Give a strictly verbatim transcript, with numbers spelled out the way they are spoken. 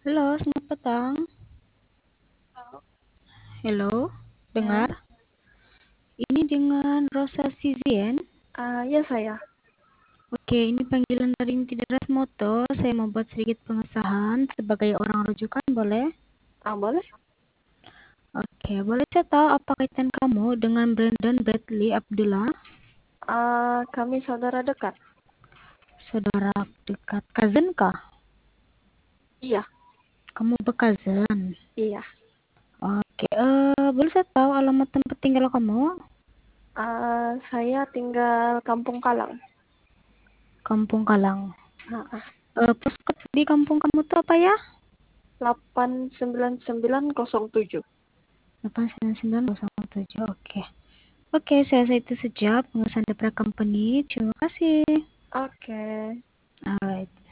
Halo, selamat petang. Halo, Hello, ya. dengar? Ini dengan Rosa Sizien. Ah, ya saya. Oke, ini panggilan dari Inti Deras Moto. Saya mau buat sedikit pengesahan sebagai orang rujukan, boleh? Ah, boleh? Oke, boleh saya tahu apa kaitan kamu dengan Brandon Bradley Abdullah? Ah, kami saudara dekat. Saudara dekat, cousin kah? Iya, Kamu berkazan? iya. Oke, eh, boleh saya tahu alamat tempat tinggal kamu? Ah, saya tinggal Kampung Kalang. Kampung Kalang. Ah, ah. Eh, postcode di kampung kamu tuh apa ya? delapan sembilan sembilan nol tujuh. delapan sembilan sembilan nol tujuh, oke. Oke, saya rasa itu saja pengesahan daripada company. Terima kasih. Oke. Alright.